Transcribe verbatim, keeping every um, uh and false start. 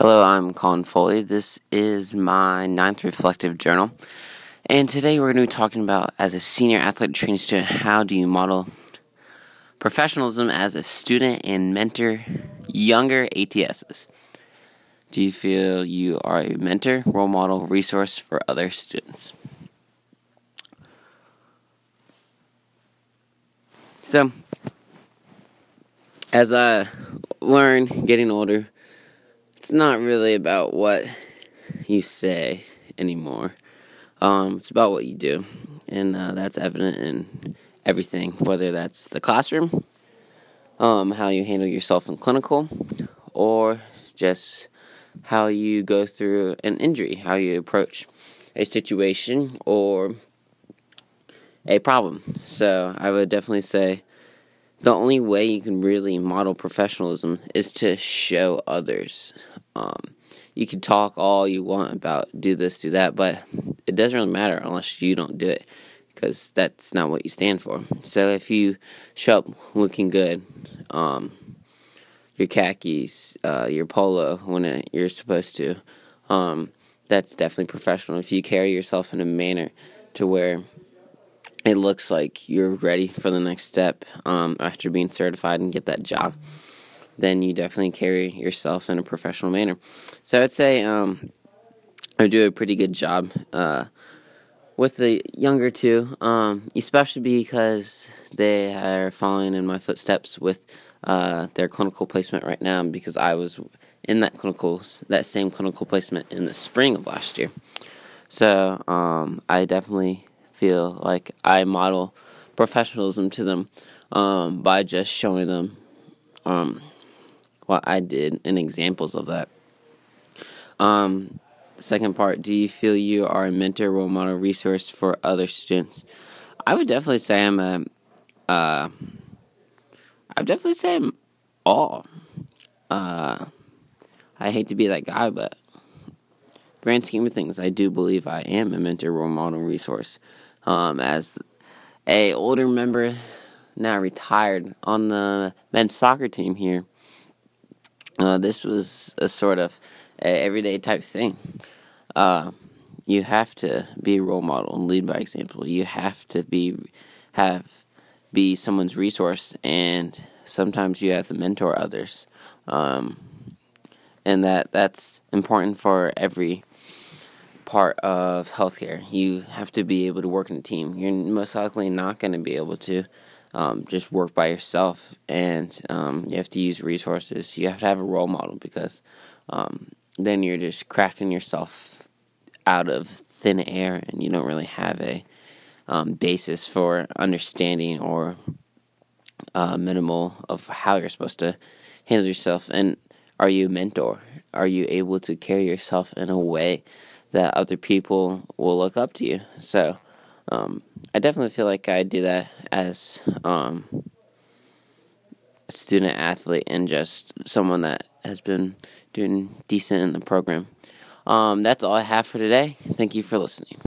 Hello, I'm Colin Foley. This is my ninth reflective journal. And today we're going to be talking about, as a senior athletic training student, how do you model professionalism as a student and mentor younger A T Ss? Do you feel you are a mentor, role model, resource for other students? So, as I learn getting older, it's not really about what you say anymore. Um, it's about what you do, and uh, that's evident in everything, whether that's the classroom, um, how you handle yourself in clinical, or just how you go through an injury, how you approach a situation or a problem. So I would definitely say the only way you can really model professionalism is to show others. Um, you can talk all you want about do this, do that, but it doesn't really matter unless you don't do it, because that's not what you stand for. So if you show up looking good, um, your khakis, uh, your polo when it, you're supposed to, um, that's definitely professional. If you carry yourself in a manner to where it looks like you're ready for the next step um, after being certified and get that job, then you definitely carry yourself in a professional manner. So I'd say um, I do a pretty good job uh, with the younger two, um, especially because they are following in my footsteps with uh, their clinical placement right now, because I was in that clinical, that same clinical placement in the spring of last year. So um, I definitely feel like I model professionalism to them um, by just showing them um, what I did and examples of that. Um, the second part, do you feel you are a mentor, role model, resource for other students? I would definitely say I'm a, uh, I would definitely say I'm all. Uh, I hate to be that guy, but grand scheme of things, I do believe I am a mentor, role model, resource. Um, as a older member, now retired, on the men's soccer team here, uh, this was a sort of a everyday type thing. Uh, you have to be a role model and lead by example. You have to be have be someone's resource, and sometimes you have to mentor others, um, and that that's important for every part of healthcare. You have to be able to work in a team. You're most likely not going to be able to um, just work by yourself, and um, you have to use resources. You have to have a role model, because um, then you're just crafting yourself out of thin air, and you don't really have a um, basis for understanding or uh, minimal of how you're supposed to handle yourself. And are you a mentor? Are you able to carry yourself in a way that other people will look up to you? So um, I definitely feel like I do that as um, a student athlete and just someone that has been doing decent in the program. Um, that's all I have for today. Thank you for listening.